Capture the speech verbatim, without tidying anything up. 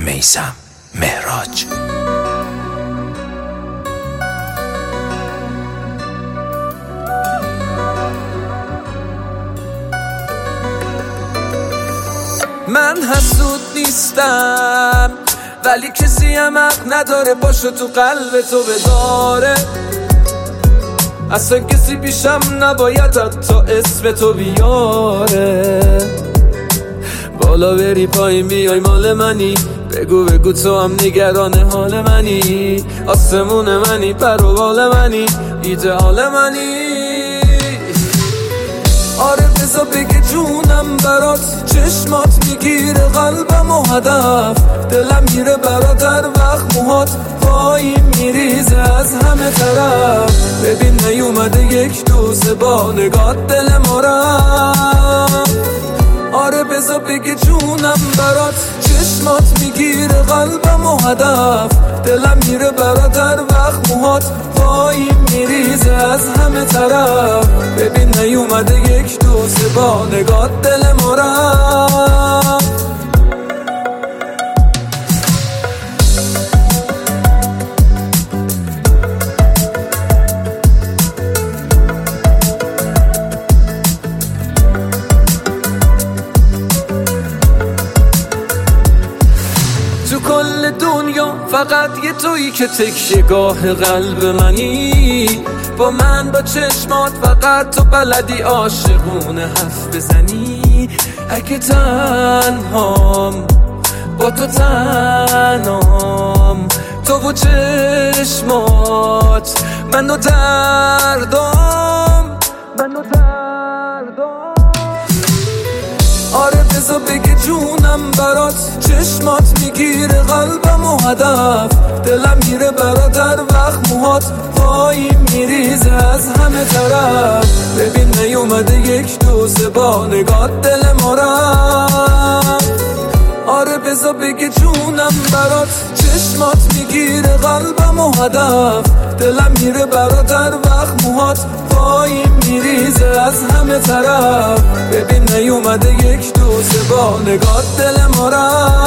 میثم مهراج. من حسود نیستم ولی کسی هم حق نداره باشو تو قلب تو بداره. اصلا کسی پیشم نباید حتی اسم تو بیاره. بالا بری پایین بیای مال منی، بگو بگو تو هم نگران حال منی. آسمون منی، پر و بال منی، ایدئال منی. آره بذار بگه جونم برات، چشمات میگیره قلبم و هدف. دلم میره برات هر وقت موهات پایین میریزه از همه طرف. ببین نیومده یک دوسه با نگات دل ما رفت. آره بذار بگه جونم برات، چشمات میگیره قلبم و هدف. دلم میره برات هر وقت موهات پایین میریزه از همه طرف. ببین نیومده یک دوسه با نگات دل ما رفت. تو کل دنیا فقط یه تویی که تکیه گاه قلب منی. با من با چشمات فقط تو بلدی عاشقونه حرف بزنی. اگه تنهام با تو تنهام، تو و چشمات من و دردام، من و دردام. آره بذار بگه جونم برات، چشمات میگیره قلبم و هدف. دلم میره برات هر وقت موهات پایین میریزه از همه طرف. ببین نیومده یک دوسه با نگات دل ما رفت. آره بذار بگه جونم برات، چشمات میگیره قلبم و هدف. دلم میره برات هر وقت موهات پایین میریزه از همه طرف. ببین نیومده یک دوسه با نگات دل ما رفت.